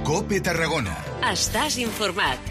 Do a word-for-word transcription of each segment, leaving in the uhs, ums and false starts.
COPE Tarragona. Estàs informat.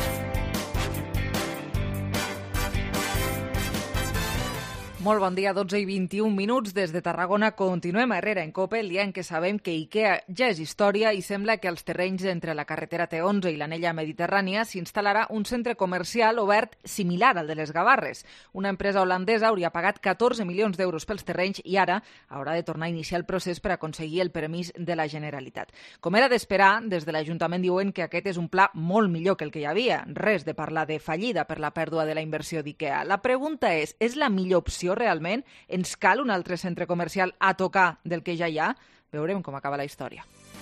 Molt bon dia, dotze i vint-i-un minuts. Des de Tarragona continuem a Herrera en COPE, el dia en què sabem que IKEA ja és història i sembla que als terrenys entre la carretera T onze i l'anella mediterrània s'instal·larà un centre comercial obert similar al de les Gavarres. Una empresa holandesa hauria pagat catorze milions d'euros pels terrenys i ara haurà de tornar a iniciar el procés per aconseguir el permís de la Generalitat. Com era d'esperar, des de l'Ajuntament diuen que aquest és un pla molt millor que el que hi havia. Res de parlar de fallida per la pèrdua de la inversió d'IKEA. La pregunta és, és la millor opció realment? Ens cal un altre centre comercial a tocar del que ja hi ha? Veurem com acaba la història.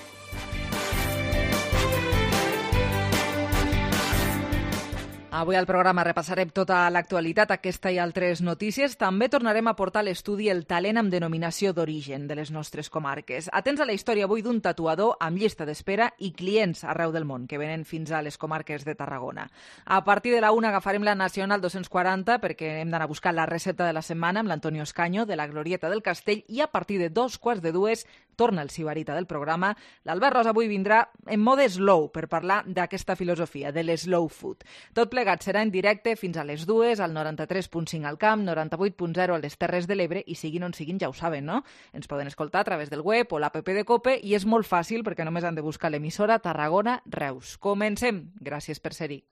Avui al programa repassarem tota l'actualitat, aquesta i altres notícies. També tornarem a portar a l'estudi el talent amb denominació d'origen de les nostres comarques. Atents a la història avui d'un tatuador amb llista d'espera i clients arreu del món que venen fins a les comarques de Tarragona. A partir de la una agafarem la Nacional dos-cents quaranta perquè hem d'anar a buscar la recepta de la setmana amb l'Antonio Escaño de la Glorieta del Castell i a partir de dos quarts de dues torna el sibarita del programa. L'Albert Ros avui vindrà en mode slow per parlar d'aquesta filosofia, de l'slow food. Tot plegat serà en directe fins a les dues, al noranta-tres punt cinc al Camp, noranta-vuit punt zero a les Terres de l'Ebre i siguin on siguin ja ho saben, no? Ens poden escoltar a través del web o l'app de COPE i és molt fàcil perquè només han de buscar l'emissora Tarragona Reus. Comencem. Gràcies per ser-hi.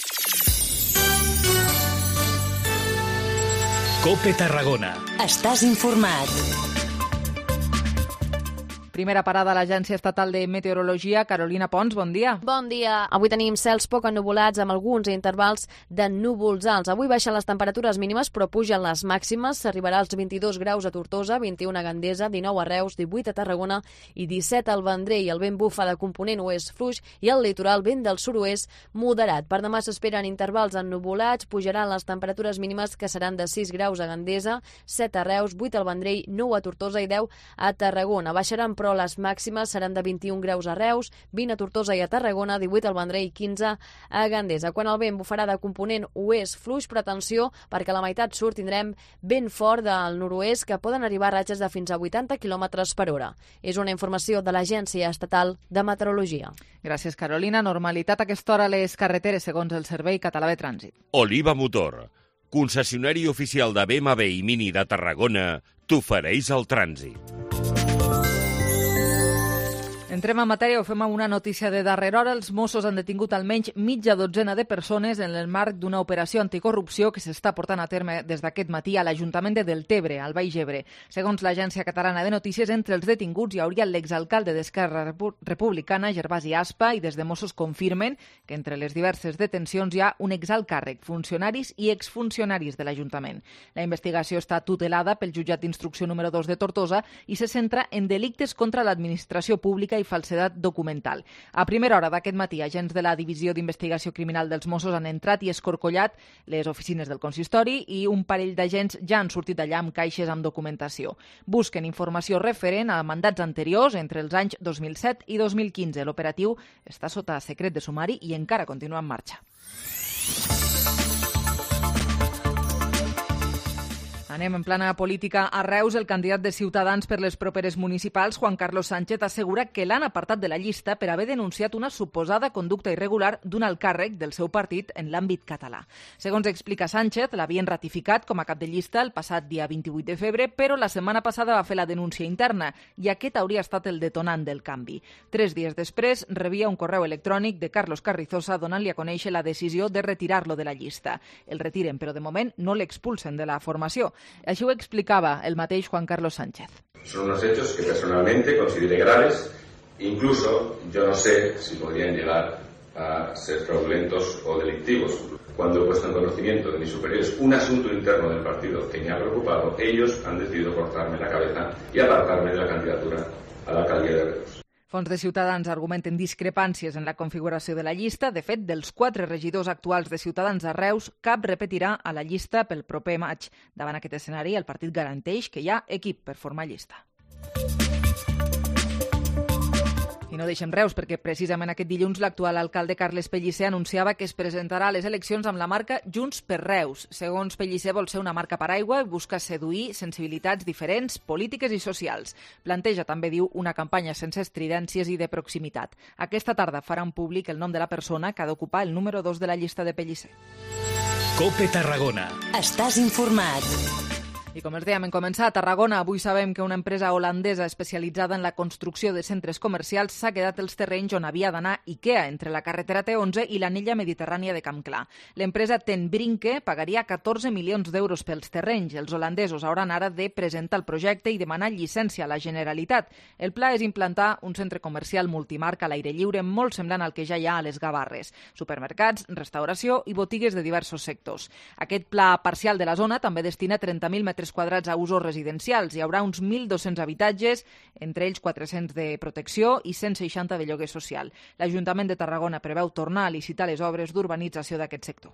COPE Tarragona. Estàs informat. Primera parada a l'Agència Estatal de Meteorologia. Carolina Pons, bon dia. Bon dia. Avui tenim cels poc ennuvolats amb alguns intervals de núvols alts. Avui baixen les temperatures mínimes però pugen les màximes. S'arribarà als vint-i-dos graus a Tortosa, vint-i-un a Gandesa, dinou a Reus, divuit a Tarragona i disset al Vendrell. El vent bufa de component oest fluix i el litoral vent del sud-oest moderat. Per demà s'esperen intervals ennuvolats, pujaran les temperatures mínimes que seran de sis graus a Gandesa, set a Reus, vuit al Vendrell, nou a Tortosa i deu a Tarragona. Baixaran però les màximes seran de vint-i-un graus a Reus, vint a Tortosa i a Tarragona, divuit al Vendrell i quinze a Gandesa. Quan el vent bufarà de component oest fluix, però atenció, perquè a la meitat sud tindrem vent fort del nord-oest que poden arribar a ratxes de fins a vuitanta quilòmetres per hora. És una informació de l'Agència Estatal de Meteorologia. Gràcies, Carolina. Normalitat a aquesta hora a les carreteres, segons el Servei Català de Trànsit. Oliva Motor, concessionari oficial de B M W i Mini de Tarragona, t'ofereix el trànsit. Entrem en matèria, ho fem amb una notícia de darrera hora. Els Mossos han detingut almenys mitja dotzena de persones en el marc d'una operació anticorrupció que s'està portant a terme des d'aquest matí a l'Ajuntament de Deltebre, al Baix Ebre. Segons l'Agència Catalana de Notícies, entre els detinguts hi hauria l'exalcalde d'Esquerra Republicana, Gervasi Aspa, i des de Mossos confirmen que entre les diverses detencions hi ha un exalt càrrec, funcionaris i exfuncionaris de l'Ajuntament. La investigació està tutelada pel jutjat d'instrucció número dos de Tortosa i se centra en delictes contra l'administració pública i falsedat documental. A primera hora d'aquest matí, agents de la Divisió d'Investigació Criminal dels Mossos han entrat i escorcollat les oficines del consistori i un parell d'agents ja han sortit allà amb caixes amb documentació. Busquen informació referent a mandats anteriors entre els anys dos mil set i dos mil quinze. L'operatiu està sota secret de sumari i encara continua en marxa. Anem en plana política a Reus. El candidat de Ciutadans per les properes municipals, Juan Carlos Sánchez, assegura que l'han apartat de la llista per haver denunciat una suposada conducta irregular d'un alt càrrec del seu partit en l'àmbit català. Segons explica Sánchez, l'havien ratificat com a cap de llista el passat dia vint-i-vuit de febrer, però la setmana passada va fer la denúncia interna i aquest hauria estat el detonant del canvi. Tres dies després rebia un correu electrònic de Carlos Carrizosa donant-li a conèixer la decisió de retirar-lo de la llista. El retiren, però de moment no l'expulsen de la formació. Així ho explicava el mateix Juan Carlos Sánchez. Son unos hechos que personalmente considere graves, incluso yo no sé si podrían llegar a ser fraudulentos o delictivos. Cuando he puesto en conocimiento de mis superiores un asunto interno del partido que me ha preocupado, ellos han decidido cortarme la cabeza y apartarme de la candidatura a la alcaldía de Reus. Fons de Ciutadans argumenten discrepàncies en la configuració de la llista. De fet, dels quatre regidors actuals de Ciutadans a Reus, cap repetirà a la llista pel proper maig. Davant aquest escenari, el partit garanteix que hi ha equip per formar llista. I no deixem Reus, perquè precisament aquest dilluns l'actual alcalde Carles Pellicer anunciava que es presentarà a les eleccions amb la marca Junts per Reus. Segons Pellicer, vol ser una marca paraigua i busca seduir sensibilitats diferents, polítiques i socials. Planteja, també diu, una campanya sense estridències i de proximitat. Aquesta tarda faran públic el nom de la persona que ha d'ocupar el número dos de la llista de Pellicer. COPE Tarragona. Estàs informat. I com els dèiem en començar, a Tarragona avui sabem que una empresa holandesa especialitzada en la construcció de centres comercials s'ha quedat els terrenys on havia d'anar IKEA, entre la carretera T onze i l'anella mediterrània de Campclar. L'empresa Ten Brinke pagaria catorze milions d'euros pels terrenys. Els holandesos hauran ara de presentar el projecte i demanar llicència a la Generalitat. El pla és implantar un centre comercial multimarca a l'aire lliure molt semblant al que ja hi ha a les Gavarres. Supermercats, restauració i botigues de diversos sectors. Aquest pla parcial de la zona també destina trenta mil metres quadrats a usos residencials. Hi haurà uns mil dos-cents habitatges, entre ells quatre-cents de protecció i cent seixanta de lloguer social. L'Ajuntament de Tarragona preveu tornar a licitar les obres d'urbanització d'aquest sector.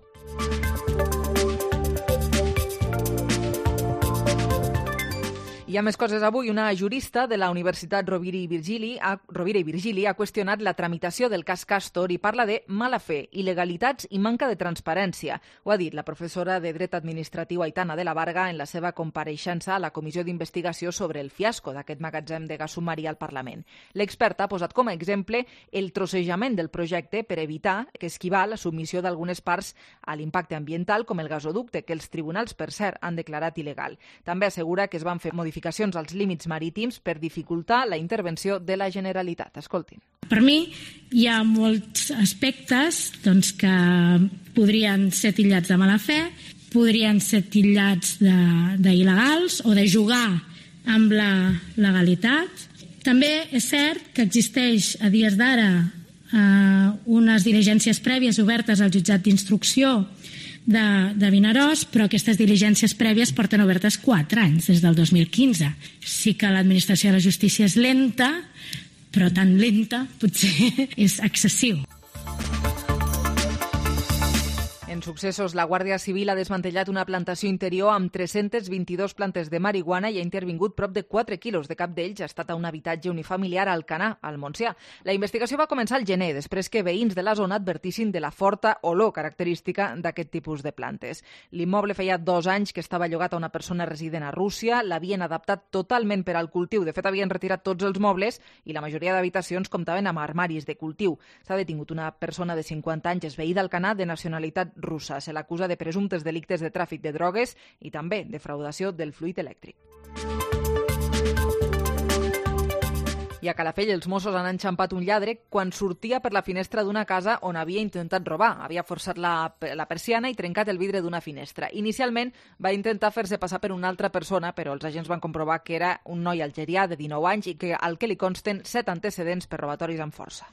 Hi ha més coses avui. Una jurista de la Universitat Rovira i Virgili ha, Rovira i Virgili ha qüestionat la tramitació del cas Castor i parla de mala fe, il·legalitats i manca de transparència. Ho ha dit la professora de Dret Administratiu Aitana de la Varga en la seva compareixença a la Comissió d'Investigació sobre el fiasco d'aquest magatzem de gas submarí al Parlament. L'experta ha posat com a exemple el trossejament del projecte per evitar que esquivar la submissió d'algunes parts a l'impacte ambiental, com el gasoducte, que els tribunals, per cert, han declarat il·legal. També assegura que es van fer modificacions als límits marítims per dificultar la intervenció de la Generalitat. Escoltin. Per mi hi ha molts aspectes doncs, que podrien ser titllats de mala fe, podrien ser titllats d'il·legals o de jugar amb la legalitat. També és cert que existeix a dies d'ara eh, unes diligències prèvies obertes al jutjat d'instrucció De, de Vinaròs, però aquestes diligències prèvies porten obertes quatre anys, des del dos mil quinze. Sí que l'administració de la justícia és lenta, però tan lenta potser és excessiu. En successos, la Guàrdia Civil ha desmantellat una plantació interior amb tres-centes vint-i-dues plantes de marihuana i ha intervingut prop de quatre quilos. De cap d'ells ha estat a un habitatge unifamiliar a Alcanar, al Montsià. La investigació va començar al gener, després que veïns de la zona advertissin de la forta olor característica d'aquest tipus de plantes. L'immoble feia dos anys que estava llogat a una persona resident a Rússia, l'havien adaptat totalment per al cultiu. De fet, havien retirat tots els mobles i la majoria d'habitacions comptaven amb armaris de cultiu. S'ha detingut una persona de cinquanta anys, és veí d'Alcanar, de nacionalitat russa. Se l'acusa de presumptes delictes de tràfic de drogues i també de defraudació del fluid elèctric. I a Calafell els Mossos han enxampat un lladre quan sortia per la finestra d'una casa on havia intentat robar. Havia forçat la, la persiana i trencat el vidre d'una finestra. Inicialment va intentar fer-se passar per una altra persona, però els agents van comprovar que era un noi algerià de dinou anys i que al que li consten set antecedents per robatoris amb força.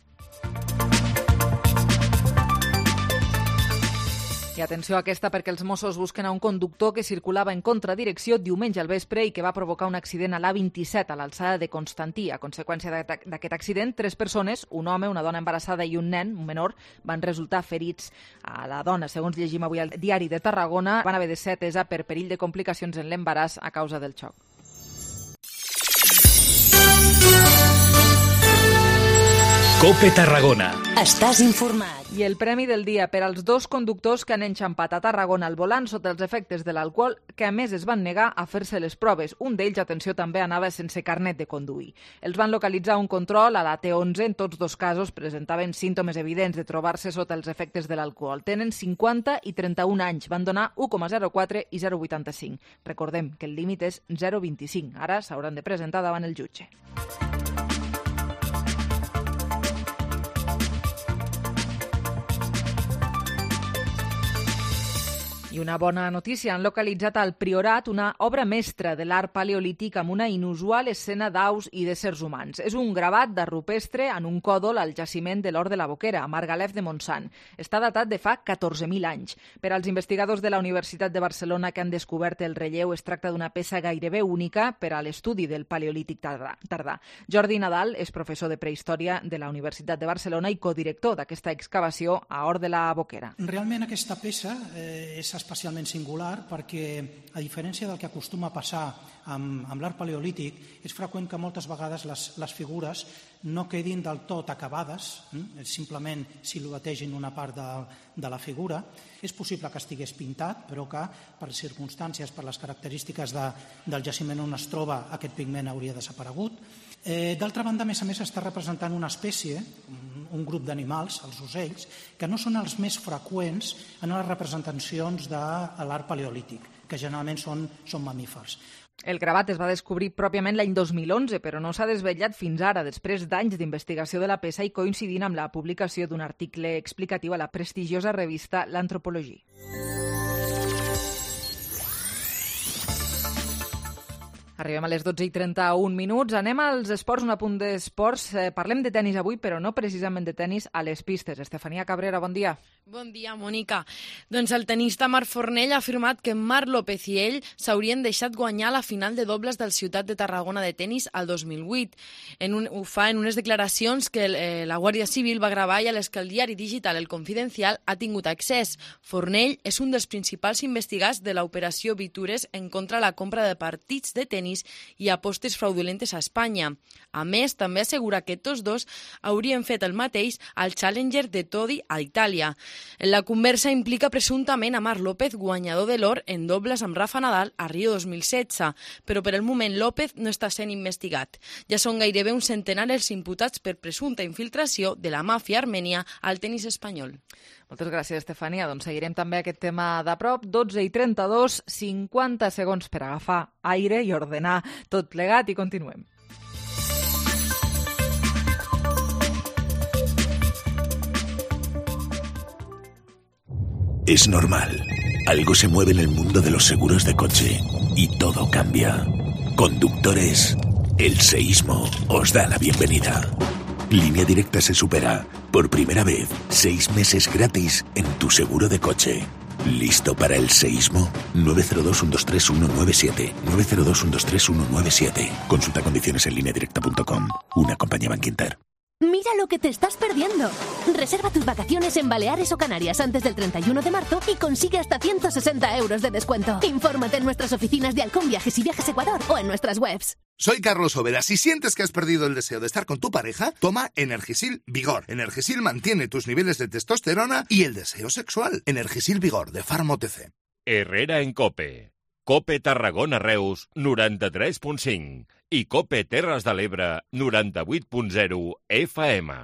I atenció a aquesta perquè els Mossos busquen a un conductor que circulava en contradirecció diumenge al vespre i que va provocar un accident a l'A vint-i-set a l'alçada de Constantí. A conseqüència d'aquest accident, tres persones, un home, una dona embarassada i un nen, un menor, van resultar ferits. A la dona, segons llegim avui al Diari de Tarragona, van haver de ser atesa per perill de complicacions en l'embaràs a causa del xoc. COPE Tarragona. Estàs informat. I el premi del dia per als dos conductors que han enxampat a Tarragona al volant sota els efectes de l'alcohol, que a més es van negar a fer-se les proves. Un d'ells, atenció, també anava sense carnet de conduir. Els van localitzar un control a la T onze. En tots dos casos presentaven símptomes evidents de trobar-se sota els efectes de l'alcohol. Tenen cinquanta i trenta-un anys. Van donar u coma zero quatre i zero coma vuitanta-cinc. Recordem que el límit és zero coma vint-i-cinc. Ara s'hauran de presentar davant el jutge. I una bona notícia, han localitzat al Priorat una obra mestra de l'art paleolític amb una inusual escena d'aus i d'éssers humans. És un gravat d'art rupestre en un còdol al jaciment de l'Hort de la Boquera, a Margalef de Montsant. Està datat de fa catorze mil anys. Per als investigadors de la Universitat de Barcelona que han descobert el relleu, es tracta d'una peça gairebé única per a l'estudi del paleolític tardà. Jordi Nadal és professor de prehistòria de la Universitat de Barcelona i codirector d'aquesta excavació a Hort de la Boquera. Realment aquesta peça eh, és especialment singular perquè, a diferència del que acostuma a passar amb, amb l'art paleolític, és freqüent que moltes vegades les, les figures no quedin del tot acabades, eh? simplement siluetegin una part de, de la figura. És possible que estigués pintat, però que per circumstàncies, per les característiques de, del jaciment on es troba, aquest pigment hauria desaparegut. Eh, D'altra banda, a més a més, està representant una espècie, un grup d'animals, els ocells, que no són els més freqüents en les representacions de l'art paleolític, que generalment són, són mamífers. El gravat es va descobrir pròpiament l'any dos mil onze, però no s'ha desvetllat fins ara, després d'anys d'investigació de la peça i coincidint amb la publicació d'un article explicatiu a la prestigiosa revista L'Antropologie. Arribem a les dotze i trenta-un minuts. Anem als esports, un apunt d'esports. Eh, parlem de tenis avui, però no precisament de tenis a les pistes. Estefania Cabrera, bon dia. Bon dia, Mònica. Doncs el tenista Marc Fornell ha afirmat que Marc López i ell s'haurien deixat guanyar la final de dobles del Ciutat de Tarragona de tenis al dos mil vuit. En un, ho fa en unes declaracions que eh, la Guàrdia Civil va gravar i a les que el diari digital El Confidencial ha tingut accés. Fornell és un dels principals investigats de l'operació Vitures en contra la compra de partits de tenis i apostes fraudulentes a Espanya. A més, també assegura que tots dos haurien fet el mateix al Challenger de Todi a Itàlia. La conversa implica presumptament a Marc López, guanyador de l'or en dobles amb Rafa Nadal a Rio dos mil setze, però per el moment López no està sent investigat. Ja són gairebé un centenar els imputats per presumpta infiltració de la màfia armènia al tenis espanyol. Moltes gràcies, Estefania. Doncs seguirem també aquest tema de prop. dotze i trenta-dos, cinquanta segons per agafar aire i ordenar tot plegat i continuem. Es normal. Algo se mueve en el mundo de los seguros de coche y todo cambia. Conductores, el seísmo os da la bienvenida. Línea Directa se supera. Por primera vez, seis meses gratis en tu seguro de coche. ¿Listo para el seísmo? nueve cero dos, uno dos tres, uno nueve siete. nueve cero dos, uno dos tres, uno nueve siete. Consulta condiciones en línea directa punto com. Una compañía Bankinter. Mira lo que te estás perdiendo. Reserva tus vacaciones en Baleares o Canarias antes del treinta y uno de marzo y consigue hasta ciento sesenta euros de descuento. Infórmate en nuestras oficinas de Halcón Viajes y Viajes Ecuador o en nuestras webs. Soy Carlos Overa. Si sientes que has perdido el deseo de estar con tu pareja, toma Energisil Vigor. Energisil mantiene tus niveles de testosterona y el deseo sexual. Energisil Vigor, de Pharma O T C. Herrera en Cope. Cope Tarragona Reus, noranta-tres punt cinc. I Cope Terres de l'Ebre, noranta-vuit punt zero F M.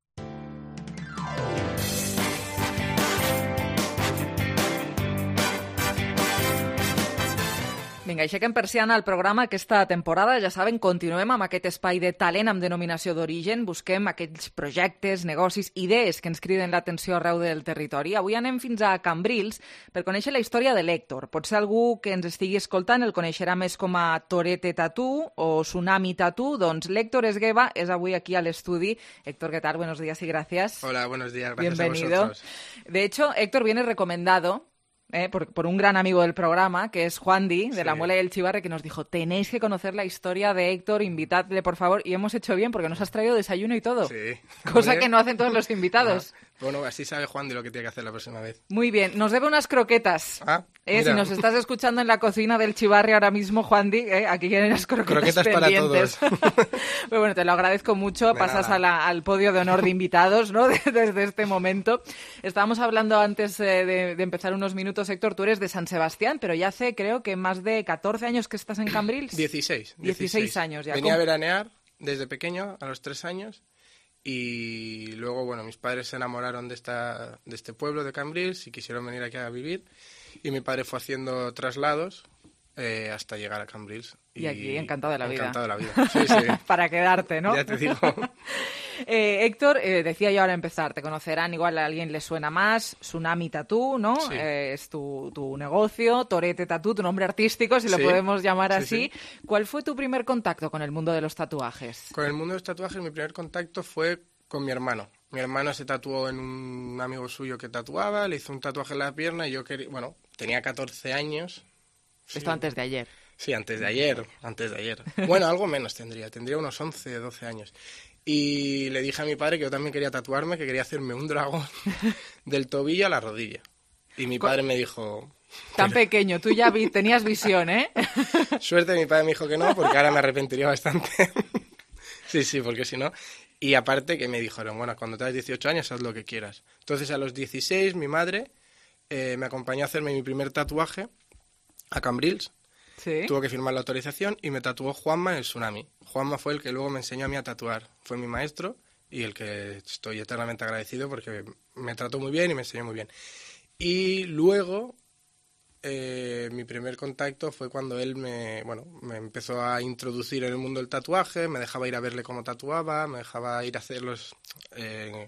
Vinga, aixequem persiana al programa aquesta temporada. Ja saben, continuem amb aquest espai de talent amb denominació d'origen. Busquem aquells projectes, negocis, idees que ens criden l'atenció arreu del territori. Avui anem fins a Cambrils per conèixer la història de l'Héctor. Potser algú que ens estigui escoltant el coneixerà més com a Torete Tattoo o Tsunami Tattoo. Doncs l'Héctor Esgueva és avui aquí a l'estudi. Héctor, ¿qué tal? Buenos días y gracias. Hola, buenos días. Gracias. Bienvenido. A vosotros. De hecho, Héctor viene recomendado Eh, por, por un gran amigo del programa, que es Juan Di, de sí. La Muela y el Chivarre, que nos dijo, tenéis que conocer la historia de Héctor, invitadle, por favor. Y hemos hecho bien, porque nos has traído desayuno y todo. Sí. Cosa que no hacen todos los invitados. No. Bueno, así sabe Juan de lo que tiene que hacer la próxima vez. Muy bien. Nos debe unas croquetas. Ah, eh, si nos estás escuchando en la cocina del Chivarre ahora mismo, Juan Di, eh, aquí tienen las croquetas, croquetas pendientes. Para todos. Pues bueno, te lo agradezco mucho. De Pasas nada. a la, al podio de honor de invitados, ¿no? Desde este momento. Estábamos hablando antes eh, de, de empezar unos minutos, Héctor, tú eres de San Sebastián, pero ya hace, creo que más de catorce años que estás en Cambrils. dieciséis. dieciséis años ya. Venía a veranear desde pequeño, a los tres años, y luego, bueno, mis padres se enamoraron de, esta, de este pueblo de Cambrils y quisieron venir aquí a vivir, y mi padre fue haciendo traslados eh, hasta llegar a Cambrils. Y, y aquí, encantado de la vida. Encantado de la vida, sí, sí. Para quedarte, ¿no? Ya te digo. eh, Héctor, eh, decía yo ahora empezar, te conocerán, igual a alguien le suena más, Tsunami Tattoo, ¿no? Sí. Eh, es tu, tu negocio, Torete Tattoo, tu nombre artístico, si Sí. lo podemos llamar Sí, así. sí. ¿Cuál fue tu primer contacto con el mundo de los tatuajes? Con el mundo de los tatuajes, mi primer contacto fue con mi hermano. Mi hermano se tatuó en un amigo suyo que tatuaba, le hizo un tatuaje en la pierna y yo quería, bueno, tenía catorce años. Esto Sí. antes de ayer. Sí, antes de ayer, antes de ayer. Bueno, algo menos tendría, tendría unos once, doce años. Y le dije a mi padre que yo también quería tatuarme, que quería hacerme un dragón del tobillo a la rodilla. Y mi padre me dijo... Tan pequeño, tú ya vi, tenías visión, ¿eh? Suerte, mi padre me dijo que no, porque ahora me arrepentiría bastante. Sí, sí, porque si no... Y aparte que me dijeron, bueno, cuando tengas dieciocho años haz lo que quieras. Entonces a los dieciséis mi madre eh, me acompañó a hacerme mi primer tatuaje a Cambrils. Sí. Tuvo que firmar la autorización y me tatuó Juanma en el Tsunami. Juanma fue el que luego me enseñó a mí a tatuar. Fue mi maestro y el que estoy eternamente agradecido porque me trató muy bien y me enseñó muy bien. Y luego... Eh, mi primer contacto fue cuando él me, bueno, me empezó a introducir en el mundo del tatuaje, me dejaba ir a verle cómo tatuaba, me dejaba ir a hacer los, eh,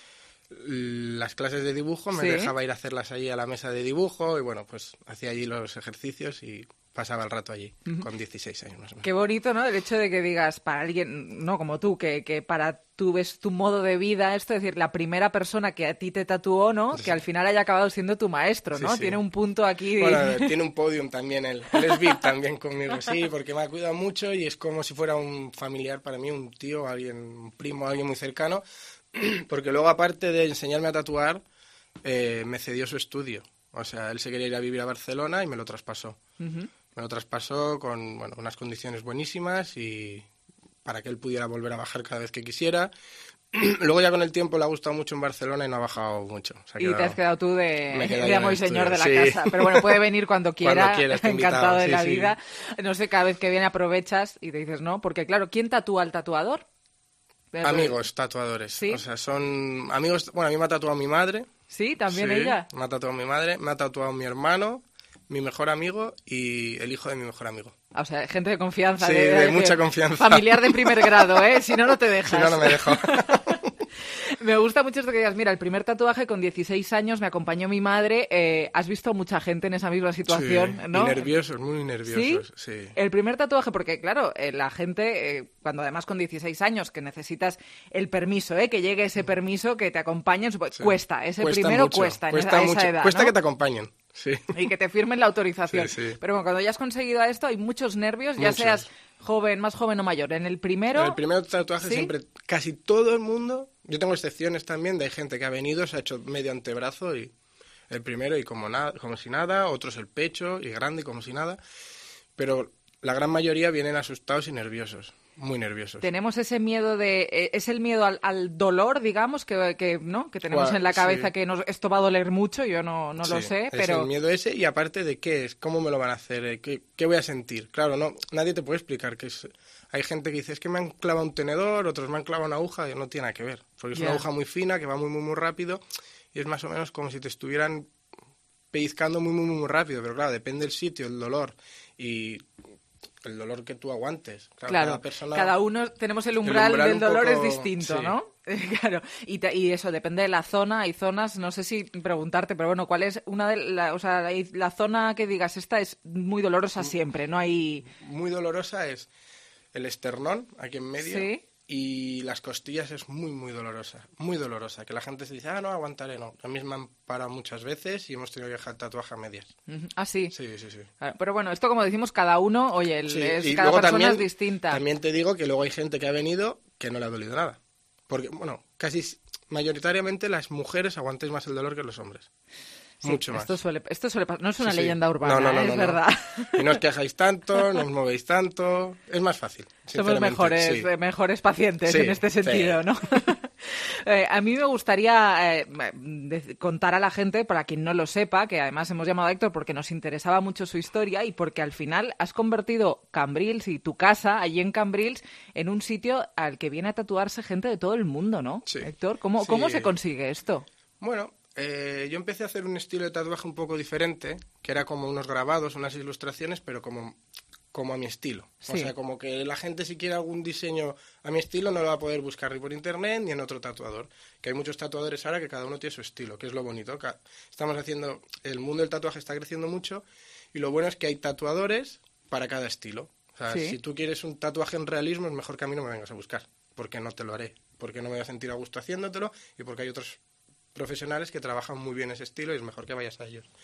las clases de dibujo, me ¿Sí? dejaba ir a hacerlas allí a la mesa de dibujo y bueno, pues hacía allí los ejercicios y pasaba el rato allí, uh-huh. con dieciséis años más o menos. Qué bonito, ¿no? El hecho de que digas, para alguien, no como tú, que, que para tú ves tu modo de vida, esto, es decir, la primera persona que a ti te tatuó, ¿no? Sí. Que al final haya acabado siendo tu maestro, ¿no? Sí, sí. Tiene un punto aquí... De... Bueno, tiene un podium también, él, él es V I P también conmigo, sí, porque me ha cuidado mucho y es como si fuera un familiar para mí, un tío, alguien, un primo, alguien muy cercano, porque luego aparte de enseñarme a tatuar, eh, me cedió su estudio. O sea, él se quería ir a vivir a Barcelona y me lo traspasó. Uh-huh. Me lo traspasó con bueno, unas condiciones buenísimas y para que él pudiera volver a bajar cada vez que quisiera. Luego ya con el tiempo le ha gustado mucho en Barcelona y no ha bajado mucho. Se ha y quedado... te has quedado tú de, de amo y señor de la sí. casa. Pero bueno, puede venir cuando quiera, cuando quiera encantado invitado, de sí, la sí. vida. No sé, cada vez que viene aprovechas y te dices no, porque claro, ¿quién tatúa al tatuador? Amigos tatuadores. ¿Sí? O sea, son amigos... Bueno, a mí me ha tatuado mi madre. ¿Sí? ¿También sí, ella? Me ha tatuado mi madre, me ha tatuado mi hermano, mi mejor amigo y el hijo de mi mejor amigo. O sea, gente de confianza. Sí, de, de, de de mucha confianza. Familiar de primer grado, ¿eh? Si no, no te dejas. Si no, no me dejo. Me gusta mucho esto que digas, mira, el primer tatuaje con dieciséis años me acompañó mi madre. Eh, ¿Has visto mucha gente en esa misma situación? Sí, ¿no? Y nerviosos, muy nerviosos. ¿Sí? Sí. El primer tatuaje, porque claro, eh, la gente, eh, cuando además con dieciséis años, que necesitas el permiso, ¿eh? Que llegue ese permiso, que te acompañen, sí. cuesta, ese cuesta primero mucho, cuesta, cuesta en esa, mucho. esa edad, Cuesta ¿no? que te acompañen. Sí. Y que te firmen la autorización. Sí, sí. Pero bueno, cuando ya has conseguido esto, hay muchos nervios, ya muchos. seas joven, más joven o mayor. En el primero... En el primer tatuaje ¿sí? siempre, casi todo el mundo, yo tengo excepciones también de gente que ha venido, se ha hecho medio antebrazo y el primero y como, nada, como si nada, otros el pecho y grande y como si nada, pero la gran mayoría vienen asustados y nerviosos. Muy nerviosos. Tenemos ese miedo de... Es el miedo al, al dolor, digamos, que, que no que tenemos Bueno, en la cabeza sí. que nos, esto va a doler mucho, yo no, no sí, lo sé, es pero... el miedo ese y aparte de qué es, cómo me lo van a hacer, qué, qué voy a sentir. Claro, no nadie te puede explicar que es... Hay gente que dice, es que me han clavado un tenedor, otros me han clavado una aguja, y no tiene nada que ver. Porque es yeah. una aguja muy fina, que va muy, muy, muy rápido y es más o menos como si te estuvieran pellizcando muy, muy, muy rápido. Pero claro, depende del sitio, el dolor y... el dolor que tú aguantes. Claro, claro cada, persona, cada uno tenemos el umbral, el umbral del dolor poco, es distinto, sí. ¿no? Claro, y, te, y eso depende de la zona. Hay zonas, no sé si preguntarte, pero bueno, ¿cuál es una de la, o sea, la, la zona que digas esta es muy dolorosa siempre? No hay muy dolorosa es el esternón aquí en medio. Sí. Y las costillas es muy, muy dolorosa, muy dolorosa, que la gente se dice, ah, no, aguantaré, no. A mí me han parado muchas veces y hemos tenido que dejar tatuaje a medias. Uh-huh. ¿Ah, sí? Sí, sí, sí. Claro, pero bueno, esto como decimos, cada uno, oye, el, sí, es, cada persona también, es distinta. También te digo que luego hay gente que ha venido que no le ha dolido nada. Porque, bueno, casi mayoritariamente las mujeres aguantáis más el dolor que los hombres. Sí, mucho más. Esto suele, esto suele pasar. No es una sí, leyenda sí. urbana, no, no, no, ¿eh? no, es no. verdad. Y no os quejáis tanto, no os movéis tanto. Es más fácil. Somos mejores, sí. mejores pacientes sí, en este sentido, sí. ¿no? eh, a mí me gustaría eh, de, contar a la gente, para quien no lo sepa, que además hemos llamado a Héctor porque nos interesaba mucho su historia y porque al final has convertido Cambrils y tu casa allí en Cambrils en un sitio al que viene a tatuarse gente de todo el mundo, ¿no? Sí. Héctor, ¿cómo, sí. ¿cómo se consigue esto? Bueno... Eh, yo empecé a hacer un estilo de tatuaje un poco diferente, que era como unos grabados, unas ilustraciones, pero como, como a mi estilo. Sí. O sea, como que la gente si quiere algún diseño a mi estilo no lo va a poder buscar ni por internet ni en otro tatuador. Que hay muchos tatuadores ahora que cada uno tiene su estilo, que es lo bonito. Estamos haciendo, el mundo del tatuaje está creciendo mucho y lo bueno es que hay tatuadores para cada estilo. O sea, sí. si tú quieres un tatuaje en realismo, es mejor que a mí no me vengas a buscar, porque no te lo haré, porque no me voy a sentir a gusto haciéndotelo y porque hay otros profesionales que trabajan muy bien ese estilo y es mejor que vayas a ellos.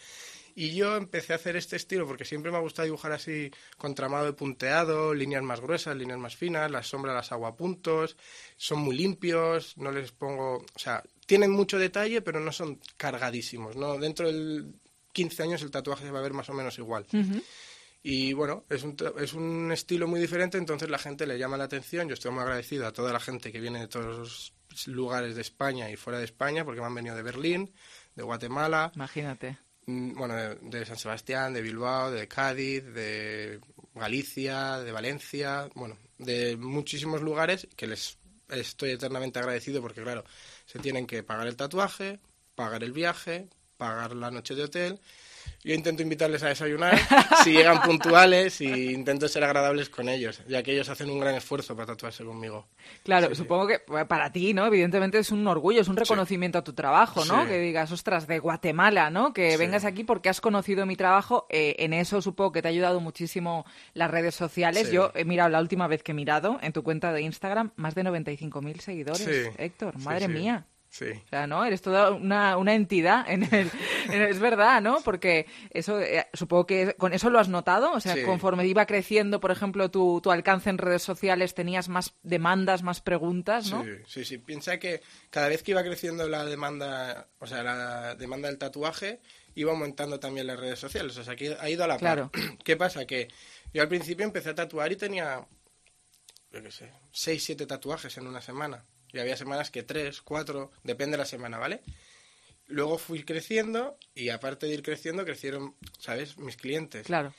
Y yo empecé a hacer este estilo porque siempre me ha gustado dibujar así con tramado de punteado, líneas más gruesas, líneas más finas, las sombras las hago a puntos, son muy limpios, no les pongo... O sea, tienen mucho detalle, pero no son cargadísimos, ¿no? Dentro de quince años el tatuaje se va a ver más o menos igual. Uh-huh. Y bueno, es un, es un estilo muy diferente, entonces la gente le llama la atención. Yo estoy muy agradecido a toda la gente que viene de todos los lugares de España y fuera de España, porque me han venido de Berlín, de Guatemala. Imagínate. Bueno, de, de San Sebastián, de Bilbao, de Cádiz, de Galicia, de Valencia, bueno, de muchísimos lugares que les estoy eternamente agradecido porque, claro, se tienen que pagar el tatuaje, pagar el viaje, pagar la noche de hotel. Yo intento invitarles a desayunar, si llegan puntuales, y intento ser agradables con ellos, ya que ellos hacen un gran esfuerzo para tatuarse conmigo. Claro, sí, supongo sí. que para ti, ¿no? Evidentemente es un orgullo, es un reconocimiento sí. a tu trabajo, ¿no? Sí. Que digas, ostras, de Guatemala, ¿no? Que sí. vengas aquí porque has conocido mi trabajo. Eh, en eso supongo que te ha ayudado muchísimo las redes sociales. Sí. Yo he mirado, la última vez que he mirado, en tu cuenta de Instagram, más de noventa y cinco mil seguidores, sí. Héctor. Madre sí, sí. mía. Sí. O sea, ¿no? Eres toda una, una entidad. En el, en el, es verdad, ¿no? Porque eso, eh, supongo que con eso lo has notado. O sea, sí. conforme iba creciendo, por ejemplo, tu, tu alcance en redes sociales, tenías más demandas, más preguntas, ¿no? Sí, sí, sí. Piensa que cada vez que iba creciendo la demanda, o sea, la demanda del tatuaje, iba aumentando también las redes sociales. O sea, que ha ido a la claro. par. ¿Qué pasa? Que yo al principio empecé a tatuar y tenía, yo qué sé, seis, siete tatuajes en una semana. Y había semanas que tres, cuatro, depende de la semana, ¿vale? Luego fui creciendo y aparte de ir creciendo, crecieron, ¿sabes?, mis clientes. Claro.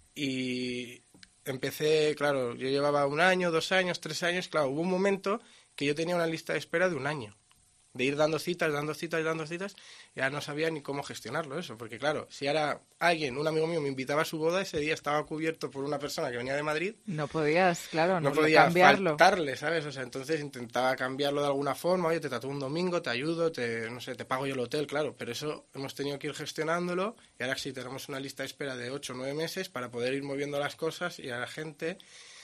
Y empecé, claro, yo llevaba un año, dos años, tres años, claro, hubo un momento que yo tenía una lista de espera de un año. De ir dando citas, dando citas, dando citas, ya no sabía ni cómo gestionarlo eso, porque claro, si ahora alguien, un amigo mío me invitaba a su boda, ese día estaba cubierto por una persona que venía de Madrid. No podías, claro, no, no podía cambiarlo. faltarle, ¿sabes? O sea, entonces intentaba cambiarlo de alguna forma, oye, te tatúo un domingo, te ayudo, te, no sé, te pago yo el hotel, claro, pero eso hemos tenido que ir gestionándolo y ahora sí tenemos una lista de espera de ocho o nueve meses para poder ir moviendo las cosas y a la gente,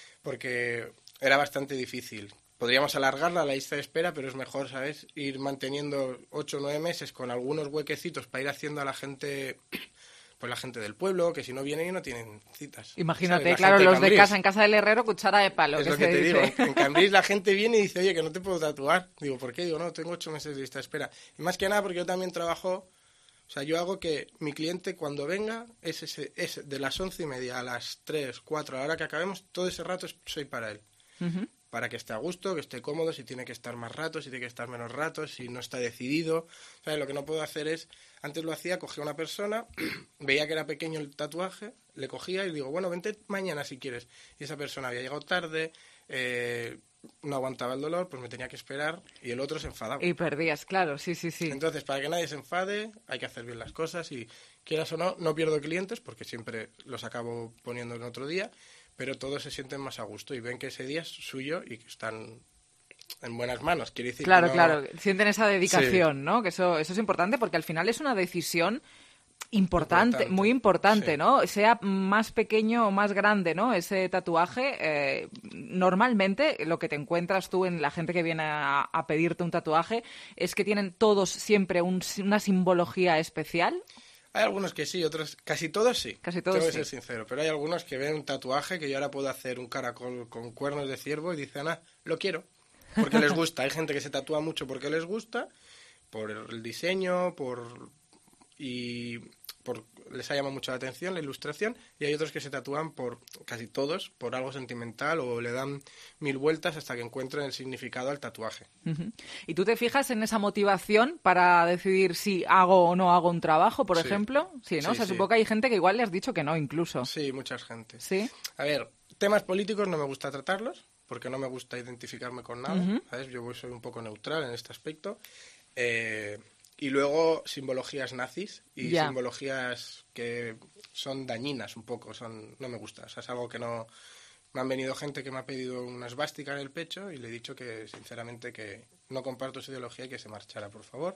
porque era bastante difícil. Podríamos alargarla la lista de espera, pero es mejor, ¿sabes?, ir manteniendo ocho o nueve meses con algunos huequecitos para ir haciendo a la gente, pues la gente del pueblo, que si no vienen y no tienen citas. Imagínate, claro, los de, de casa, en casa del herrero, cuchara de palo. Es que lo se que te dice. digo, en Cambrils la gente viene y dice, oye, que no te puedo tatuar. Digo, ¿por qué? Digo, no, tengo ocho meses de lista de espera. Y más que nada porque yo también trabajo, o sea, yo hago que mi cliente cuando venga, es, ese, es de las once y media a las tres, cuatro, a la hora que acabemos, todo ese rato soy para él. Uh-huh. Para que esté a gusto, que esté cómodo, si tiene que estar más ratos, si tiene que estar menos ratos, si no está decidido. ¿Sabes? Lo que no puedo hacer es, antes lo hacía, cogía a una persona, veía que era pequeño el tatuaje, le cogía y digo, bueno, vente mañana si quieres. Y esa persona había llegado tarde, eh, no aguantaba el dolor, pues me tenía que esperar y el otro se enfadaba. Y perdías, claro, sí, sí, sí. Entonces, para que nadie se enfade, hay que hacer bien las cosas y, quieras o no, no pierdo clientes porque siempre los acabo poniendo en otro día, pero todos se sienten más a gusto y ven que ese día es suyo y que están en buenas manos. Quiere decir claro, que no... claro, sienten esa dedicación, sí. ¿no? Que eso, eso es importante porque al final es una decisión importante, importante. muy importante, sí. ¿no? Sea más pequeño o más grande, ¿no? Ese tatuaje, eh, normalmente lo que te encuentras tú en la gente que viene a, a pedirte un tatuaje es que tienen todos siempre un, una simbología especial. Hay algunos que sí, otros, casi todos sí. Casi todos Tengo que sí. ser sincero, pero hay algunos que ven un tatuaje que yo ahora puedo hacer un caracol con cuernos de ciervo y dicen, ah, lo quiero, porque les gusta. Hay gente que se tatúa mucho porque les gusta, por el diseño, por y por les ha llamado mucho la atención la ilustración, y hay otros que se tatúan por, casi todos, por algo sentimental o le dan mil vueltas hasta que encuentren el significado al tatuaje. Uh-huh. ¿Y tú te fijas en esa motivación para decidir si hago o no hago un trabajo, por sí. ejemplo? Sí, ¿no? Sí, o sea, sí. supongo que hay gente que igual le has dicho que no, incluso. Sí, mucha gente. ¿Sí? A ver, temas políticos no me gusta tratarlos, porque no me gusta identificarme con nada, uh-huh. ¿sabes? Yo soy un poco neutral en este aspecto. Eh... Y luego simbologías nazis y ya. simbologías que son dañinas un poco, son no me gusta. O sea, es algo que no... Me han venido gente que me ha pedido una esvástica en el pecho y le he dicho que, sinceramente, que no comparto esa ideología y que se marchara, por favor.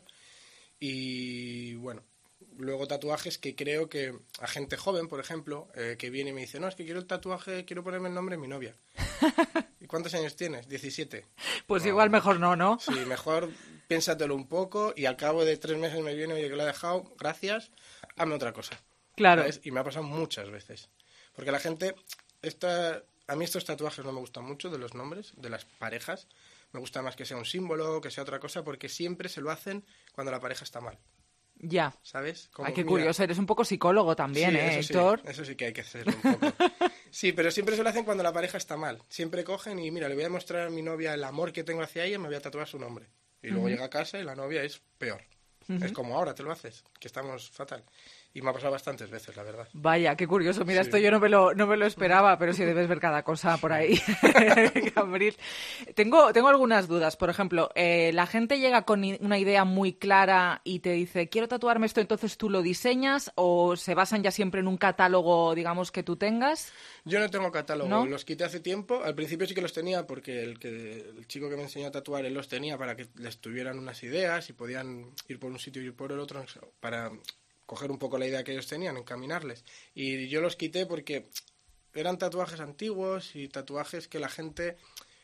Y, bueno, luego tatuajes que creo que a gente joven, por ejemplo, eh, que viene y me dice, no, es que quiero el tatuaje, quiero ponerme el nombre de mi novia. ¿Y cuántos años tienes? diecisiete. Pues no, igual mejor no, ¿no? Sí, mejor piénsatelo un poco y al cabo de tres meses me viene, oye, que lo he dejado, gracias, hazme otra cosa. Claro. ¿sabes? Y me ha pasado muchas veces. Porque la gente... Esta, a mí estos tatuajes no me gustan mucho, de los nombres, de las parejas. Me gusta más que sea un símbolo, que sea otra cosa, porque siempre se lo hacen cuando la pareja está mal. Ya. ¿Sabes? Como, Ay, qué mira, curioso. Eres un poco psicólogo también, sí, ¿eh, eso Héctor? Sí, eso sí que hay que hacerlo un poco. Sí, pero siempre se lo hacen cuando la pareja está mal. Siempre cogen y, mira, le voy a mostrar a mi novia el amor que tengo hacia ella y me voy a tatuar su nombre. Y luego Uh-huh. llega a casa y la novia es peor. Uh-huh. Es como ahora te lo haces, que estamos fatal. Y me ha pasado bastantes veces, la verdad. Vaya, qué curioso. Mira, Sí. esto yo no me lo, no me lo esperaba, pero sí debes ver cada cosa por ahí, Cambril. Tengo, tengo algunas dudas. Por ejemplo, eh, la gente llega con i- una idea muy clara y te dice, quiero tatuarme esto, entonces tú lo diseñas, o se basan ya siempre en un catálogo, digamos, que tú tengas. Yo no tengo catálogo, ¿No? los quité hace tiempo. Al principio sí que los tenía porque el, que, el chico que me enseñó a tatuar, él los tenía para que les tuvieran unas ideas y podían ir por un sitio y ir por el otro para coger un poco la idea que ellos tenían, encaminarles. Y yo los quité porque eran tatuajes antiguos y tatuajes que la gente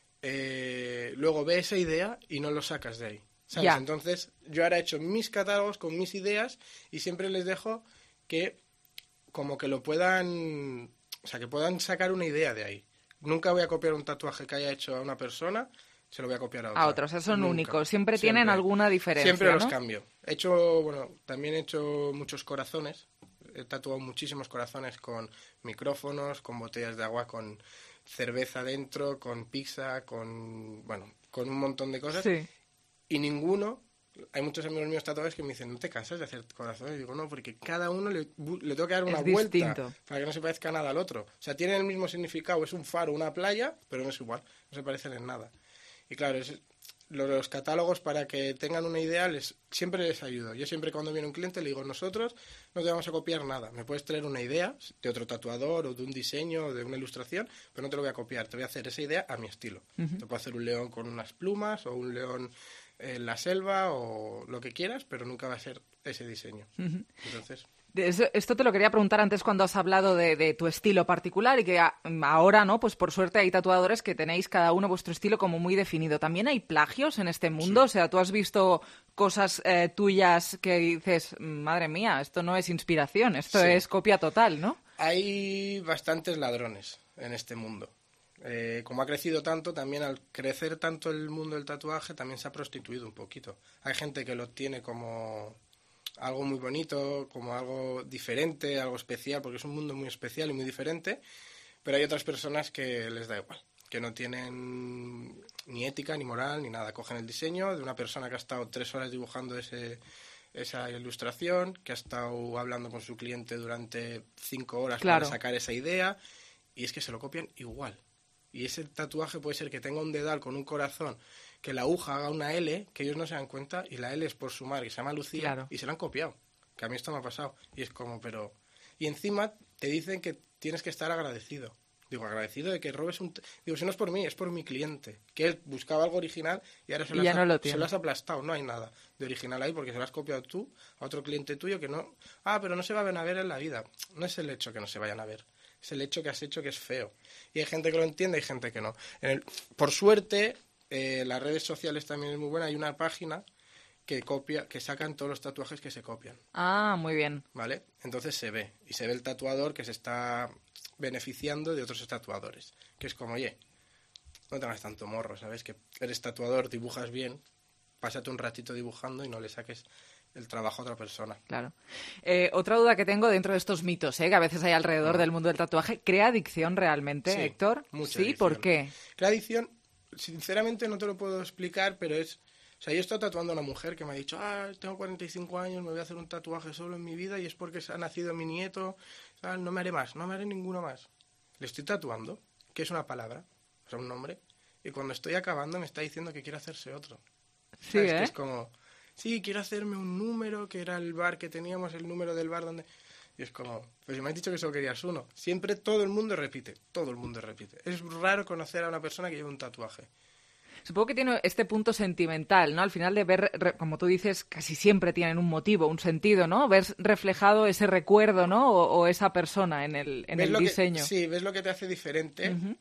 eh, luego ve esa idea y no lo sacas de ahí, ¿sabes? Ya. Entonces yo ahora he hecho mis catálogos con mis ideas y siempre les dejo que como que lo puedan, o sea, que puedan sacar una idea de ahí. Nunca voy a copiar un tatuaje que haya hecho a una persona, se lo voy a copiar a otra. A otros, o sea, son Nunca. únicos. Siempre, Siempre. tienen alguna diferencia, Siempre los ¿no? cambio. He hecho, bueno, también he hecho muchos corazones. He tatuado muchísimos corazones con micrófonos, con botellas de agua, con cerveza dentro, con pizza, con, bueno, con un montón de cosas. Sí. Y ninguno, hay muchos amigos míos tatuadores que me dicen, ¿no te cansas de hacer corazones? Y digo, no, porque cada uno le, bu- le tengo que dar una Es vuelta distinto. para que no se parezca nada al otro. O sea, tienen el mismo significado, es un faro, una playa, pero no es igual, no se parecen en nada. Y claro, es, los, los catálogos, para que tengan una idea, les, siempre les ayudo. Yo siempre cuando viene un cliente le digo, nosotros no te vamos a copiar nada. Me puedes traer una idea de otro tatuador o de un diseño o de una ilustración, pero no te lo voy a copiar. Te voy a hacer esa idea a mi estilo. Ujú. Te puedo hacer un león con unas plumas o un león en la selva o lo que quieras, pero nunca va a ser ese diseño. Ujú. Entonces... De eso- Esto te lo quería preguntar antes cuando has hablado de, de tu estilo particular y que a- ahora, ¿no? Pues por suerte hay tatuadores que tenéis cada uno vuestro estilo como muy definido. ¿También hay plagios en este mundo? O sea, ¿tú has visto cosas eh, tuyas que dices, madre mía, esto no es inspiración, esto Sí. es copia total, ¿no? Hay bastantes ladrones en este mundo. Eh, como ha crecido tanto, también al crecer tanto el mundo del tatuaje, también se ha prostituido un poquito. Hay gente que lo tiene como algo muy bonito, como algo diferente, algo especial, porque es un mundo muy especial y muy diferente, pero hay otras personas que les da igual, que no tienen ni ética, ni moral, ni nada. Cogen el diseño de una persona que ha estado tres horas dibujando ese, esa ilustración, que ha estado hablando con su cliente durante cinco horas Claro. para sacar esa idea, y es que se lo copian igual. Y ese tatuaje puede ser que tenga un dedal con un corazón, que la aguja haga una L, que ellos no se dan cuenta, y la L es por su madre, que se llama Lucía, Claro. y se la han copiado. Que a mí esto me ha pasado. Y es como, pero... Y encima te dicen que tienes que estar agradecido. Digo, agradecido de que robes un... t- Digo, si no es por mí, es por mi cliente. Que él buscaba algo original y ahora se, Y lo, ya has, no lo se tiene. lo has aplastado. No hay nada de original ahí porque se lo has copiado tú a otro cliente tuyo que no... Ah, pero no se van a ver en la vida. No es el hecho que no se vayan a ver. Es el hecho que has hecho que es feo. Y hay gente que lo entiende y hay gente que no. En el- por suerte, eh, las redes sociales también es muy buena. Hay una página que copia, que sacan todos los tatuajes que se copian. Ah, muy bien. ¿Vale? Entonces se ve. Y se ve el tatuador que se está beneficiando de otros tatuadores. Que es como, oye, no tengas tanto morro, ¿sabes? Que eres tatuador, dibujas bien, pásate un ratito dibujando y no le saques el trabajo a otra persona. Claro. Eh, otra duda que tengo dentro de estos mitos, ¿eh? Que a veces hay alrededor del mundo del tatuaje, ¿crea adicción realmente, Sí, Héctor? mucha Sí, adicción. ¿por qué? La adicción, sinceramente no te lo puedo explicar, pero es... O sea, yo he estado tatuando a una mujer que me ha dicho, ah, tengo cuarenta y cinco años, me voy a hacer un tatuaje solo en mi vida y es porque se ha nacido mi nieto, tal, no me haré más, no me haré ninguno más. Le estoy tatuando, que es una palabra, o sea, un nombre, y cuando estoy acabando me está diciendo que quiere hacerse otro. Sí, ¿Sabes? ¿eh? Que es como, sí, quiero hacerme un número, que era el bar que teníamos, el número del bar donde... Y es como, pues si me has dicho que solo querías uno. Siempre todo el mundo repite, todo el mundo repite. Es raro conocer a una persona que lleve un tatuaje. Supongo que tiene este punto sentimental, ¿no? Al final de ver, re- como tú dices, casi siempre tienen un motivo, un sentido, ¿no? Ver reflejado ese recuerdo, ¿no? O, o esa persona en el, en ¿Ves el lo que- diseño. sí, ves lo que te hace diferente Ujú.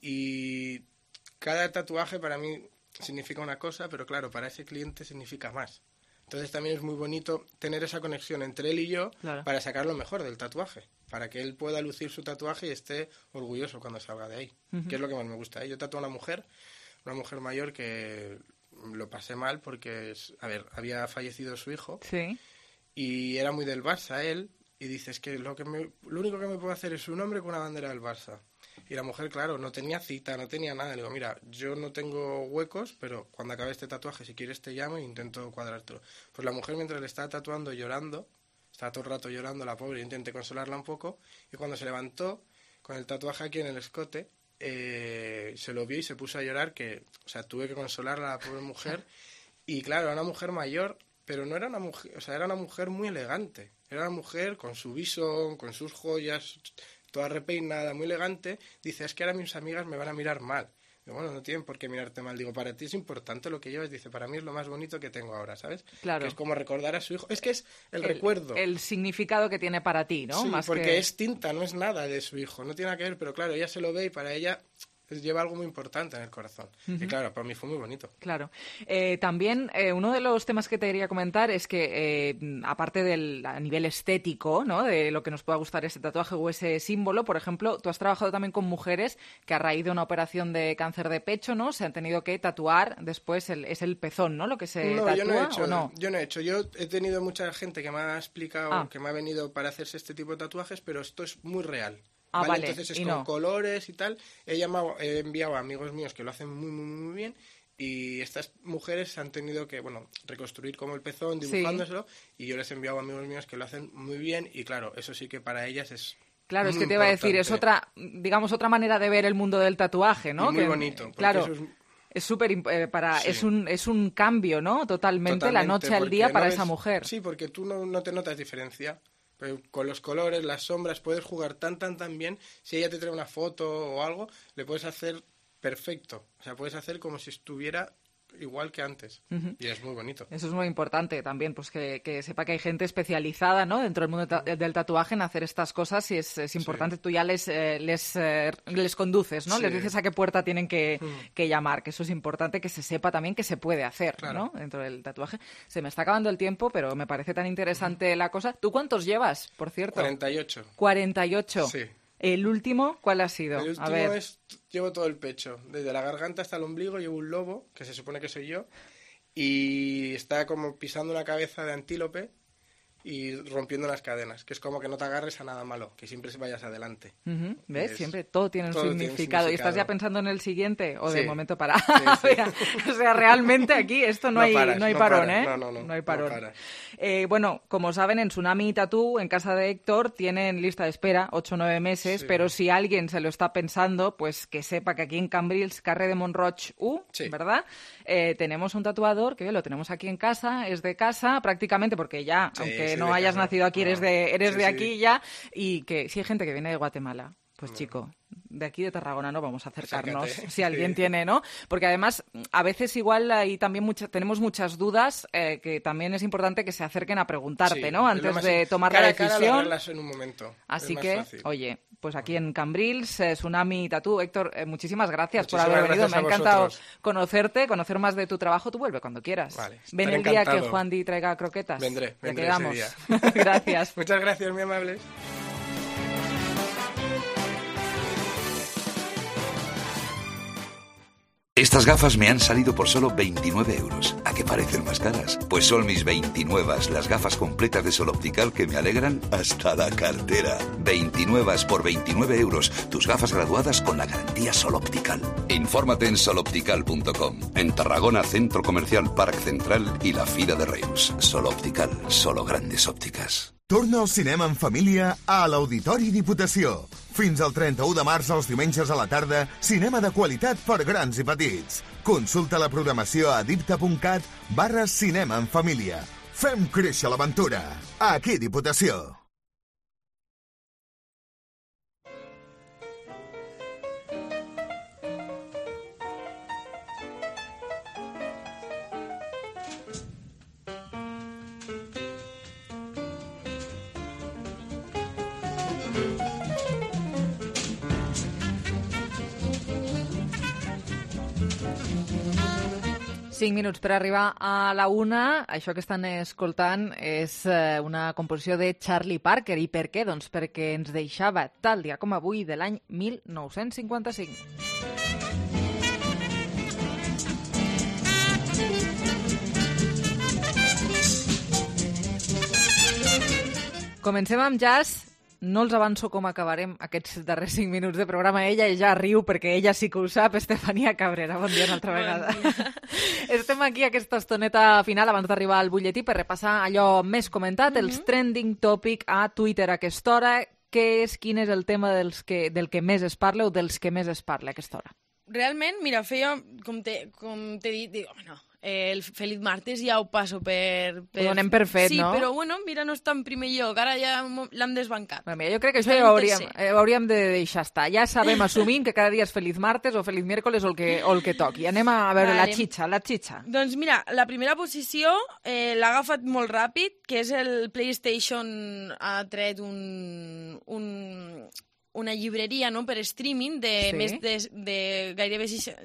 y cada tatuaje para mí significa una cosa, pero claro, para ese cliente significa más. Entonces también es muy bonito tener esa conexión entre él y yo Claro. para sacar lo mejor del tatuaje, para que él pueda lucir su tatuaje y esté orgulloso cuando salga de ahí, Ujú. que es lo que más me gusta. ¿eh? Yo tatué a una mujer, una mujer mayor que lo pasé mal porque, es- a ver, había fallecido su hijo Sí. y era muy del Barça él, y dices que lo que me, lo único que me puedo hacer es un hombre con una bandera del Barça. Y la mujer, claro, no tenía cita, no tenía nada. Le digo, mira, yo no tengo huecos, pero cuando acabe este tatuaje, si quieres te llamo e intento cuadrártelo. Pues la mujer, mientras le estaba tatuando, llorando, estaba todo el rato llorando, la pobre, intenté consolarla un poco, y cuando se levantó, con el tatuaje aquí en el escote, eh, se lo vio y se puso a llorar, que, o sea, tuve que consolarla a la pobre mujer. Y claro, era una mujer mayor, pero no era una mujer, o sea, era una mujer muy elegante. Era una mujer con su visón, con sus joyas, toda repeinada, muy elegante. Dice, es que ahora mis amigas me van a mirar mal. Digo, bueno, no tienen por qué mirarte mal. Digo, para ti es importante lo que llevas. Dice, para mí es lo más bonito que tengo ahora, ¿sabes? Claro. Que es como recordar a su hijo. Es que es el, recuerdo. El significado que tiene para ti, ¿no? Sí, Más porque que... es tinta, no es nada de su hijo. No tiene nada que ver, pero claro, ella se lo ve y para ella lleva algo muy importante en el corazón. Ujú. Y claro, para mí fue muy bonito. Claro. Eh, también eh, uno de los temas que te quería comentar es que, eh, aparte del a nivel estético, ¿no? De lo que nos pueda gustar ese tatuaje o ese símbolo, por ejemplo, tú has trabajado también con mujeres que a raíz de una operación de cáncer de pecho, ¿no? Se han tenido que tatuar después, el, es el pezón, ¿no? Lo que se No, tatúa, yo no he hecho, ¿o no? yo no he hecho. Yo he tenido mucha gente que me ha explicado, Ah. que me ha venido para hacerse este tipo de tatuajes, pero esto es muy real. Ah, vale, Entonces es y con no. colores y tal. He, llamado, he enviado a amigos míos que lo hacen muy, muy, muy bien, y estas mujeres han tenido que, bueno, reconstruir como el pezón, Sí. dibujándoselo, y yo les he enviado a amigos míos que lo hacen muy bien, y claro, eso sí que para ellas es Claro, es muy que te iba a decir, es importante. otra, digamos, otra manera de ver el mundo del tatuaje, ¿no? Y muy Que, bonito, porque Claro. eso es- Es súper imp- eh, para Sí. es un es un cambio, ¿no? Totalmente, la Totalmente, noche al porque día no para ves- esa mujer. Sí, porque tú no, no te notas diferencia. Pero con los colores, las sombras, puedes jugar tan, tan, tan bien. Si ella te trae una foto o algo, le puedes hacer perfecto. O sea, puedes hacer como si estuviera igual que antes. Ujú. Y es muy bonito. Eso es muy importante también, pues que, que sepa que hay gente especializada, ¿no? Dentro del mundo ta- del tatuaje en hacer estas cosas, y es, es importante. Tú ya les eh, les eh, les conduces, ¿no? Sí. Les dices a qué puerta tienen que, Mm. que llamar, que eso es importante, que se sepa también que se puede hacer, Claro. ¿no? Dentro del tatuaje. Se me está acabando el tiempo, pero me parece tan interesante la cosa. ¿Tú cuántos llevas, por cierto? cuarenta y ocho. cuarenta y ocho. Sí. ¿El último cuál ha sido? El último a ver. es, llevo todo el pecho. Desde la garganta hasta el ombligo llevo un lobo, que se supone que soy yo, y está como pisando una cabeza de antílope y rompiendo las cadenas, que es como que no te agarres a nada malo, que siempre vayas adelante. Ujú, ¿Ves? Es- Siempre todo tiene un todo tiene un significado. ¿Y estás ya significado. pensando en el siguiente? ¿O de Sí. momento para? Sí, sí. O sea, realmente aquí esto no, No hay, paras, no hay no parón, paras. ¿eh? No, no, no, hay no parón. paras. Eh, bueno, como saben, en Tsunami Tattoo, en casa de Héctor, tienen lista de espera, ocho o nueve meses, Sí. pero si alguien se lo está pensando, pues que sepa que aquí en Cambrils, Carrer de Montroig U, Sí. ¿verdad? Eh, tenemos un tatuador que lo tenemos aquí en casa, es de casa prácticamente, porque ya, Sí, aunque sí, no de hayas casa. nacido aquí, eres No. de, eres Sí, de sí. aquí ya, y que si hay gente que viene de Guatemala, pues chico, de aquí de Tarragona no vamos a acercarnos, Acércate. si alguien Sí. tiene, ¿no? Porque además, a veces igual hay también muchas, tenemos muchas dudas, eh, que también es importante que se acerquen a preguntarte, Sí, ¿no? es lo Antes más- de tomar cara la a cara lo decisión. arreglas en un momento. Así Es más que, fácil. oye, pues aquí en Cambrils, eh, Tsunami Tattoo. Héctor, eh, muchísimas gracias por Muchísimas haber venido. Me gracias ha a encantado vosotros. conocerte, conocer más de tu trabajo. Tú vuelve cuando quieras. Vale, Ven estaré el día que encantado. Juan Di traiga croquetas. Vendré, Ya vendré quedamos. ese día. Gracias. Muchas gracias, muy amables. Estas gafas me han salido por solo veintinueve euros. ¿A qué parecen más caras? Pues son mis veintinueve, las gafas completas de Sol Optical que me alegran hasta la cartera. veintinueve por veintinueve euros. Tus gafas graduadas con la garantía Sol Optical. Infórmate en sol optical punto com. En Tarragona, Centro Comercial Parc Central y la Fira de Reus. Sol Optical, solo grandes ópticas. Torna al cinema en família a l'Auditori Diputació. Fins al trenta-u de març, els diumenges a la tarda, cinema de qualitat per grans i petits. Consulta la programació a dipta.cat barra cinema en família. Fem créixer l'aventura. Aquí Diputació. Cinc minuts per arribar a la una. Això que estan escoltant és una composició de Charlie Parker. I per què? Doncs perquè ens deixava tal dia com avui de l'any mil nou-cents cinquanta-cinc. Comencem amb jazz. No els avanço com acabarem aquests darrers cinc minuts de programa. Ella ja riu perquè ella sí que ho sap. Estefania Cabrera, bon dia una altra vegada. Bon Estem aquí aquesta estoneta final abans d'arribar al butlletí per repassar allò més comentat, mm-hmm. els trending topic a Twitter a aquesta hora. Què és, quin és el tema dels que, del que més es parla o dels que més es parla a aquesta hora? Realment, mira, feia, com t'he dit, dic, oh, no, eh, el Feliz Martes ja ho passo per... per... Ho donem per fet, sí, no? Sí, però bueno, mira, no està en primer lloc, ara ja l'hem desbancat. Bueno, mira, jo crec que això ja ho hauríem, eh, ho hauríem de deixar estar. Ja sabem, assumim que cada dia és Feliz Martes o Feliz Miércoles o el que, o el que toqui. Anem a veure vale. la xitxa, la xitxa. Doncs mira, la primera posició eh, l'ha agafat molt ràpid, que és el PlayStation ha tret un... un una llibreria, no?, per streaming de sí. més de, de gairebé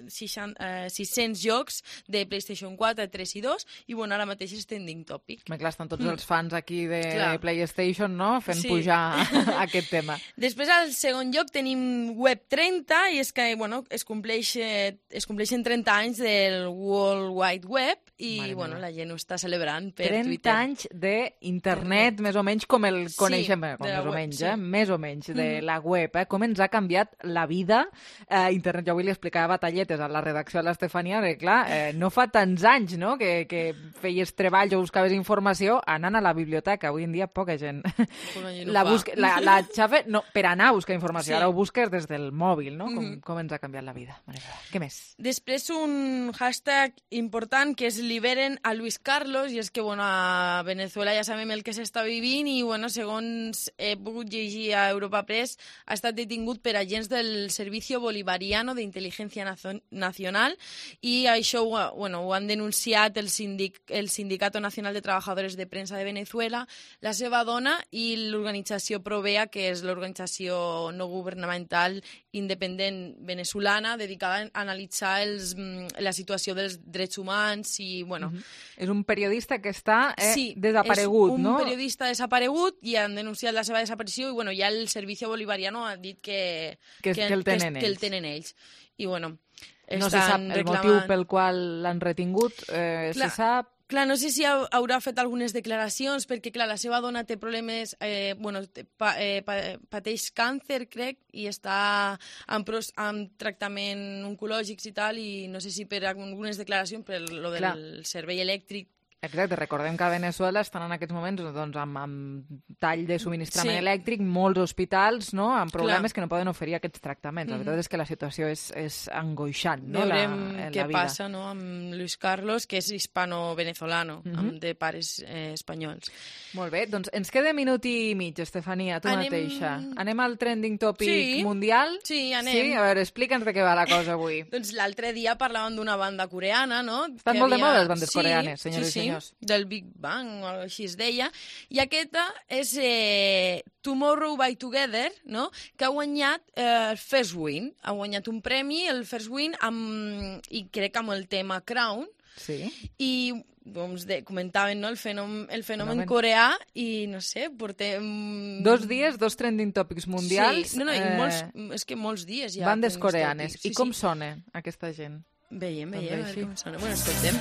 sis-cents jocs de PlayStation quatre, tres i dos, i bueno, ara mateix és trending topic. Bé, clar, estan tots mm. els fans aquí de clar. PlayStation, no?, fent sí. pujar aquest tema. Després, al segon lloc, tenim Web trenta, i és que, bueno, es, compleix, es compleixen trenta anys del World Wide Web, i, Mare bueno, meva. la gent ho està celebrant per trenta Twitter. trenta anys d'internet, més o menys com el coneixem, sí, com més o web, menys, sí. eh? més o menys, de mm. la web. Eh? Com ens ha canviat la vida eh, internet. Jo avui li explicava batalletes a la redacció a l'Estefania, que clar, eh, no fa tants anys, no?, que, que feies treballs o buscaves informació anant a la biblioteca. Avui en dia poca gent, poca gent la, busca, la, la xafa, no, per anar a buscar informació, sí. ara ho busques des del mòbil, no? Com, mm-hmm. com ens ha canviat la vida. Què més? Després un hashtag important que és liberen a Luis Carlos, i és que, bueno, a Venezuela ja sabem el que s'està vivint i, bueno, segons he pogut llegir a Europa Press, ha estat detingut per agents del Servicio Bolivariano de Inteligencia Nacional, i això ho, bueno, ho han denunciat el, sindic, el Sindicato Nacional de Trabajadores de Prensa de Venezuela, la seva dona i l'organització Provea, que és l'organització no governamental independent venezolana dedicada a analitzar els, la situació dels drets humans i, bueno... Mm-hmm. És un periodista que està eh, sí, desaparegut, és un no? periodista desaparegut i han denunciat la seva desaparició i, bueno, ja el Servicio Bolivariano ha dit que, que, que, que, el, tenen que, que el tenen ells. I, bueno, no se sap el reclamant... motiu pel qual l'han retingut, eh, clar, se sap... Clar, no sé si haurà fet algunes declaracions, perquè, clar, la seva dona té problemes, eh, bueno, pa, eh, pa, pateix càncer, crec, i està en, pros, en tractament oncològics i tal, i no sé si per algunes declaracions, per lo del clar. servei elèctric. Exacte, recordem que a Venezuela estan en aquests moments doncs, amb, amb tall de subministrament sí. elèctric, molts hospitals, no?, amb problemes Clar. que no poden oferir aquests tractaments. La Mm-hmm. veritat és que la situació és, és angoixant, no?, Veurem la, què la vida. passa, no?, amb Luis Carlos, que és hispano-venezolano, Mm-hmm. amb de pares eh, espanyols. Molt bé, doncs ens queda minut i mig, Estefania, tu Anem... mateixa. Anem al trending topic sí. mundial? Sí, anem. Sí? A veure, explica'ns de què va la cosa avui. Doncs l'altre dia parlàvem d'una banda coreana, no? Estan que molt havia... de moda les bandes sí, coreanes, senyors sí, i senyors. Sí, del Big Bang o així es deia. I aquesta és eh, Tomorrow by Together, no?, que ha guanyat eh, el First Win. Ha guanyat un premi, el First Win, amb, i crec amb el tema Crown. Sí. I doncs, de, comentaven, no?, el fenomen, el fenomen Fenomen. coreà i, no sé, portem... Dos dies, dos trending topics mundials. Sí, no, no, i eh, molts, és que molts dies ja... Bandes coreanes. Sí, I com sí. sona aquesta gent? Veiem, Doncs veiem, a així. veure com sona. Bueno, escoltem.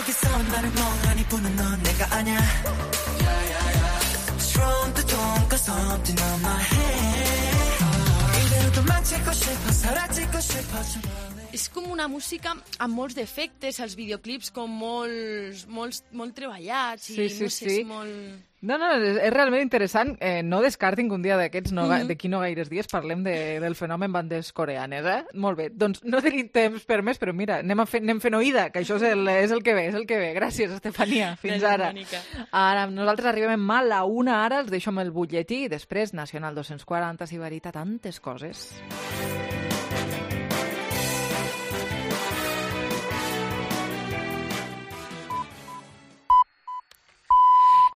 És com una música amb molts d'efectes, els videoclips com molts, molts, molt treballats i Sí, sí, no sé, sí. és molt... No, no, és, és realment interessant. Eh, no descartin que un dia d'aquests, no, Mhm. d'aquí no gaires dies, parlem de, del fenomen bandes coreanes, eh? Molt bé. Doncs no tenim temps per més, però mira, anem, a fer, anem fent oïda, que això és el, és el que ve, és el que ve. Gràcies, Estefania. Fins Gràcies, ara. Mònica. Ara. Nosaltres arribem a la una ara, els deixo amb el butlletí, i després Nacional dos-cents quaranta, Sibarita, tantes coses.